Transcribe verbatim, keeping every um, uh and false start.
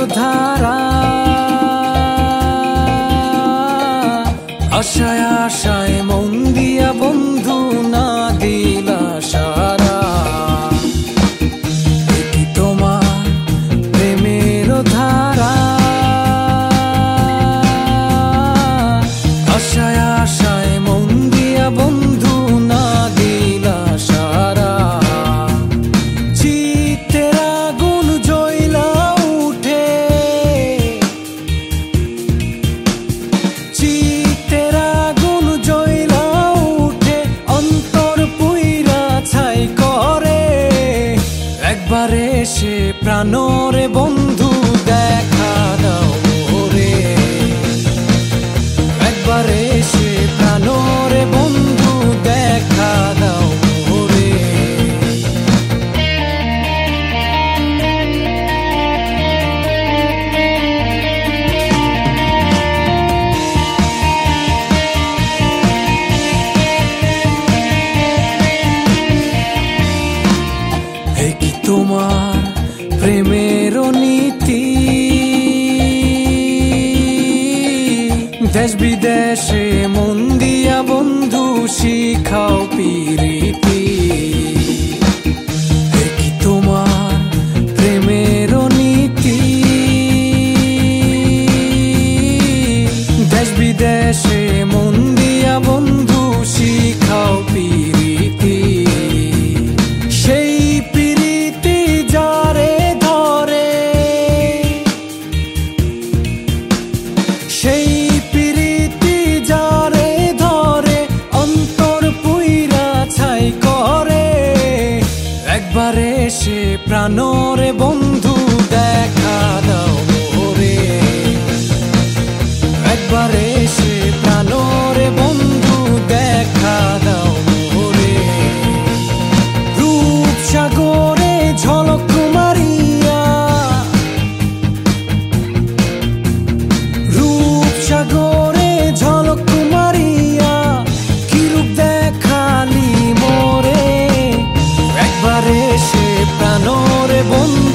ধারা আশায় আশায় মন দিয়া বন্ধু না দিলা সারা। কি তোমার প্রেমের ধারা আশায় আশায় মন দিয়া বন্ধু না দিলা সারা। চিত্তের আগুন জ্বলা উঠে চিত্তের আগুন জ্বলা উঠে অন্তর পুইরা ছাই করে। একবার এসে প্রাণরে বন্ধু দেখা দাও রে। একবার এসে প্রাণরে বন্ধু দেখা দাও রে। হে কি তোমার প্রেমের নীতি দেশ বিদেশে মন দিয়া বন্ধু শিখাও পিরিতি। হে কি তোমার প্রেমের নীতি দেশ বিদেশে মন দিয়া বন্ধু শিখাও পিরিতি। সেই পিরিতি যারে ধরে সেই পিরিতি যারে ধরে অন্তর পুইরা ছাই করে। একবার এসে প্রাণরে বন্ধু দেখা দাও রে। একবার এসে প্রাণরে বন্ধু দেখা দাও রে। রূপসাগরে ঝলক মারিয়া রূপসাগরে ঝলক মারিয়া কি রূপ দেখালি মোরে। একবার এসে প্রাণরে বন্ধু